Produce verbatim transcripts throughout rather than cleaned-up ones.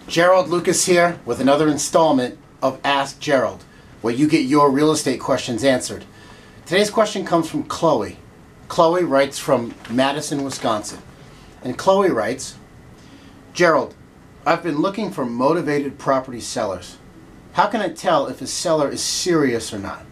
Gerald Lucas here with another installment of Ask Gerald, where you get your real estate questions answered. Today's question comes from Chloe. Chloe writes from Madison, Wisconsin. And Chloe writes, Gerald, I've been looking for motivated property sellers. How can I tell if a seller is serious or not?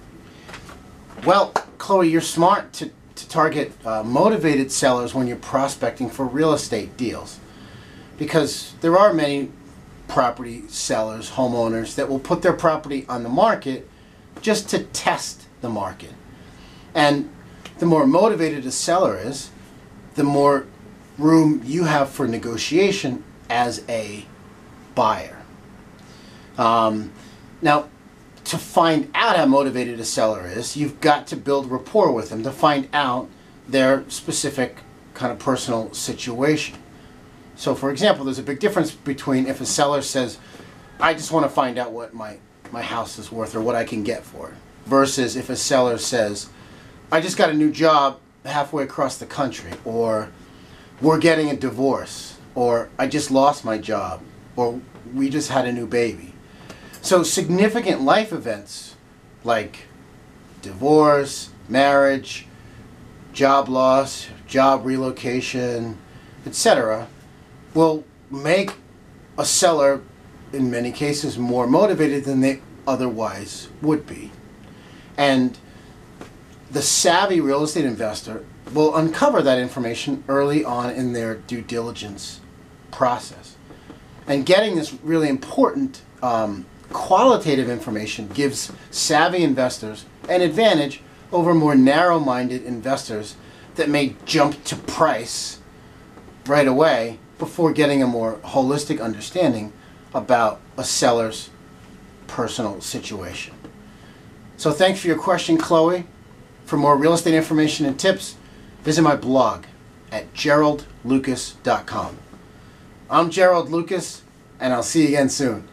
Well, Chloe, you're smart to, to target uh, motivated sellers when you're prospecting for real estate deals. Because there are many property sellers, homeowners, that will put their property on the market just to test the market. And the more motivated a seller is, the more room you have for negotiation as a buyer. Um, now, to find out how motivated a seller is, you've got to build rapport with them to find out their specific kind of personal situation. So, for example, there's a big difference between if a seller says, I just want to find out what my, my house is worth or what I can get for it, versus if a seller says, I just got a new job halfway across the country, or we're getting a divorce, or I just lost my job, or we just had a new baby. So significant life events like divorce, marriage, job loss, job relocation, et cetera will make a seller, in many cases, more motivated than they otherwise would be. And the savvy real estate investor will uncover that information early on in their due diligence process. And getting this really important um, qualitative information gives savvy investors an advantage over more narrow-minded investors that may jump to price right away before getting a more holistic understanding about a seller's personal situation. So thanks for your question, Chloe. For more real estate information and tips, visit my blog at gerald lucas dot com. I'm Gerald Lucas, and I'll see you again soon.